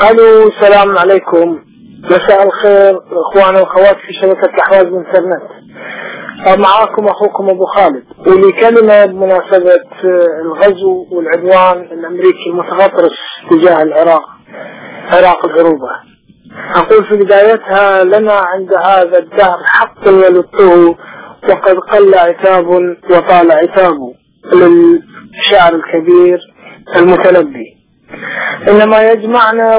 الو، السلام عليكم، مساء الخير اخواني واخوات في شبكة احواز الانترنت. معاكم اخوكم ابو خالد، ولي كلمة بمناسبة الغزو والعدوان الامريكي المتغطرس تجاه العراق، عراق العروبة. اقول في بدايتها: لنا عند هذا الدهر حق يلطه، وقد قل عتاب وطال عتابه، للشاعر الكبير المتنبي. إنما يجمعنا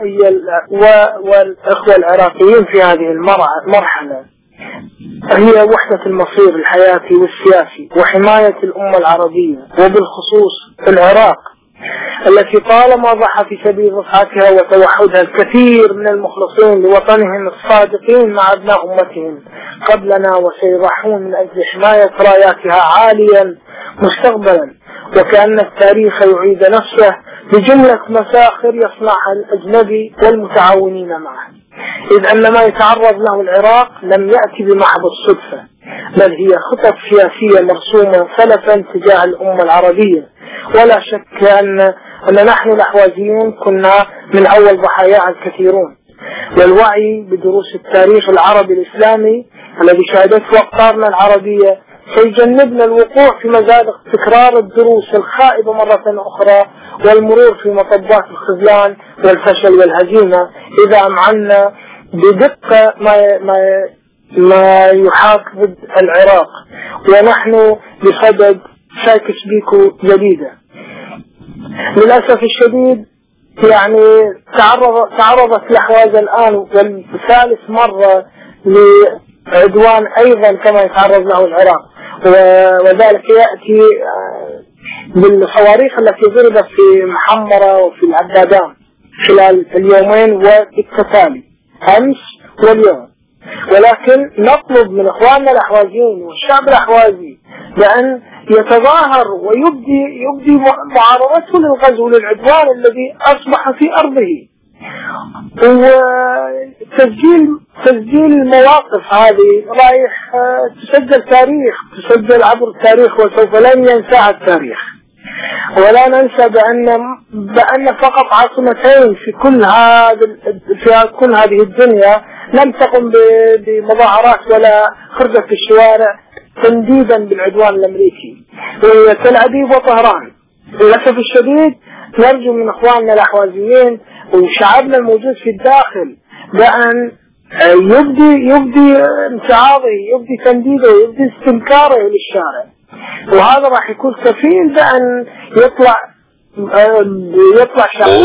والإخوة العراقيين في هذه المرحلة هي وحدة المصير الحياتي والسياسي وحماية الأمة العربية، وبالخصوص العراق التي طالما ضحى في سبيل رفعتها وتوحدها الكثير من المخلصين لوطنهم الصادقين مع أبناء أمتهم قبلنا، وسيضحون من أجل حماية راياتها عاليا مستقبلا، وكأن التاريخ يعيد نفسه بجملة مساخر يصنعها الأجنبي والمتعاونين معه، إذ أن ما يتعرض له العراق لم يأتي بمحض الصدفة، بل هي خطط سياسية مرسومة سلفا تجاه الأمة العربية. ولا شك أن نحن الأحوازيون كنا من أول ضحاياها الكثيرون، والوعي بدروس التاريخ العربي الإسلامي الذي شهدته أقطارنا العربية سيجنبنا الوقوع في مزادق تكرار الدروس الخائبة مرة أخرى، والمرور في مطبات الخذلان والفشل والهزيمة، إذا أمعنا بدقة ما يحاك ضد العراق، ونحن بصدد شاكس بيكو جديدة. للأسف الشديد تعرضت الأحواز الآن والثالث مرة لعدوان أيضا كما يتعرض له العراق، وذلك يأتي بالصواريخ التي ضربت في محمرة وفي العبادان خلال اليومين والتتالي أمس واليوم. ولكن نطلب من إخواننا الأحوازيين والشعب الأحوازي بأن يتظاهر ويبدي معارضته للغزو للعدوان الذي أصبح في أرضه، وتسجيل المواقف هذه رايح تسجل عبر التاريخ، وسوف لن ينسى التاريخ. ولا ننسى بأن فقط عاصمتين في كل هذه الدنيا لم تقم بمظاهرات ولا خرجت في الشوارع تنديدا بالعدوان الأمريكي، وهي تل أبيب وطهران. للأسف الشديد نرجو من إخواننا الأحوازيين وشعبنا الموجود في الداخل بأن يبدي انتعاضه، يبدي تنديده، يبدي استنكاره للشارع، وهذا راح يكون كفيل بأن يطلع شعب